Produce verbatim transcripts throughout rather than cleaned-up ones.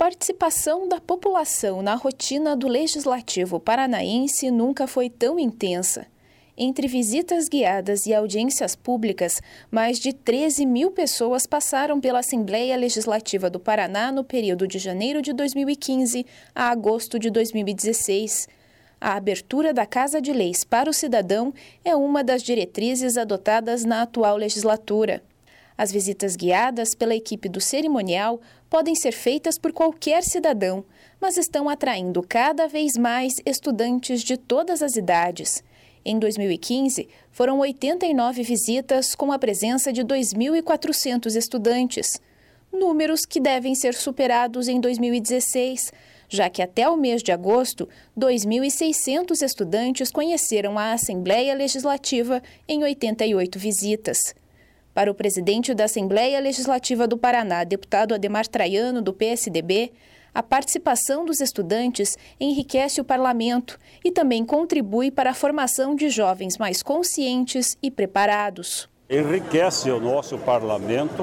participação da população na rotina do Legislativo paranaense nunca foi tão intensa. Entre visitas guiadas e audiências públicas, mais de treze mil pessoas passaram pela Assembleia Legislativa do Paraná no período de janeiro de dois mil e quinze a agosto de dois mil e dezesseis. A abertura da Casa de Leis para o cidadão é uma das diretrizes adotadas na atual legislatura. As visitas guiadas pela equipe do cerimonial podem ser feitas por qualquer cidadão, mas estão atraindo cada vez mais estudantes de todas as idades. Em dois mil e quinze, foram oitenta e nove visitas com a presença de dois mil e quatrocentos estudantes, números que devem ser superados em dois mil e dezesseis, já que até o mês de agosto, dois mil e seiscentos estudantes conheceram a Assembleia Legislativa em oitenta e oito visitas. Para o presidente da Assembleia Legislativa do Paraná, deputado Ademar Traiano, do P S D B, a participação dos estudantes enriquece o parlamento e também contribui para a formação de jovens mais conscientes e preparados. Enriquece o nosso parlamento,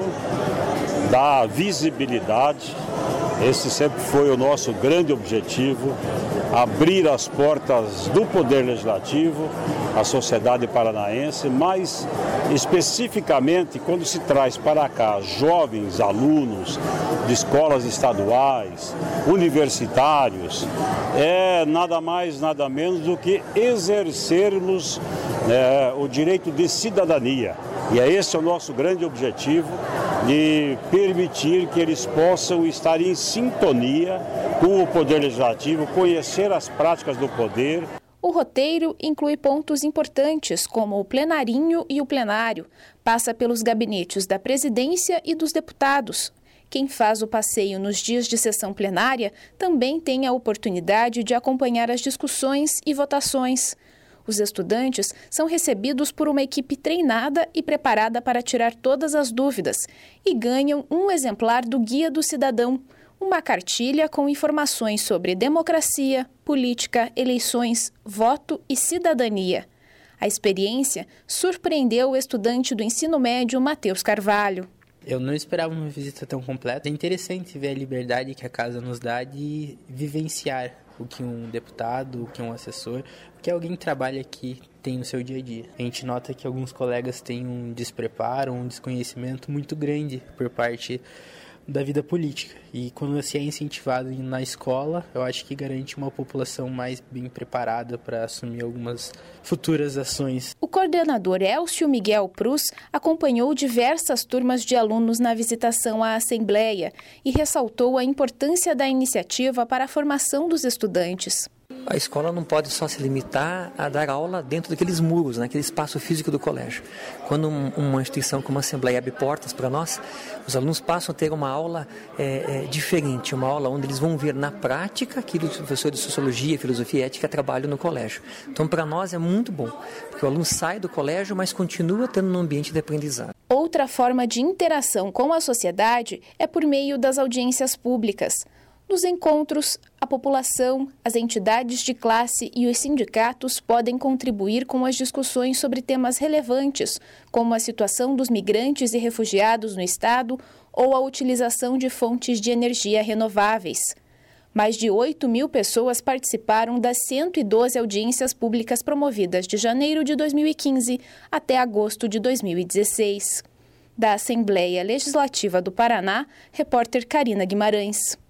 dá visibilidade. Esse sempre foi o nosso grande objetivo, abrir as portas do Poder Legislativo à sociedade paranaense, mas especificamente quando se traz para cá jovens alunos de escolas estaduais, universitários, é nada mais, nada menos do que exercermos é, o direito de cidadania. E é esse o nosso grande objetivo, de permitir que eles possam estar em sintonia com o Poder Legislativo, conhecer as práticas do poder. O roteiro inclui pontos importantes, como o plenarinho e o plenário. Passa pelos gabinetes da presidência e dos deputados. Quem faz o passeio nos dias de sessão plenária também tem a oportunidade de acompanhar as discussões e votações. Os estudantes são recebidos por uma equipe treinada e preparada para tirar todas as dúvidas e ganham um exemplar do Guia do Cidadão, uma cartilha com informações sobre democracia, política, eleições, voto e cidadania. A experiência surpreendeu o estudante do ensino médio Matheus Carvalho. Eu não esperava uma visita tão completa. É interessante ver a liberdade que a casa nos dá de vivenciar o que um deputado, o que um assessor, o que alguém que trabalha aqui tem no seu dia a dia. A gente nota que alguns colegas têm um despreparo, um desconhecimento muito grande por parte da vida política. E quando se é incentivado na escola, eu acho que garante uma população mais bem preparada para assumir algumas futuras ações. O coordenador Elcio Miguel Prus acompanhou diversas turmas de alunos na visitação à Assembleia e ressaltou a importância da iniciativa para a formação dos estudantes. A escola não pode só se limitar a dar aula dentro daqueles muros, naquele espaço físico do colégio. Quando um, uma instituição como a Assembleia abre portas para nós, os alunos passam a ter uma aula é, é, diferente, uma aula onde eles vão ver na prática aquilo que os professores de Sociologia, Filosofia e Ética trabalham no colégio. Então, para nós é muito bom, porque o aluno sai do colégio, mas continua tendo um ambiente de aprendizado. Outra forma de interação com a sociedade é por meio das audiências públicas. Nos encontros, a população, as entidades de classe e os sindicatos podem contribuir com as discussões sobre temas relevantes, como a situação dos migrantes e refugiados no Estado ou a utilização de fontes de energia renováveis. Mais de oito mil pessoas participaram das cento e doze audiências públicas promovidas de janeiro de dois mil e quinze até agosto de dois mil e dezesseis. Da Assembleia Legislativa do Paraná, repórter Karina Guimarães.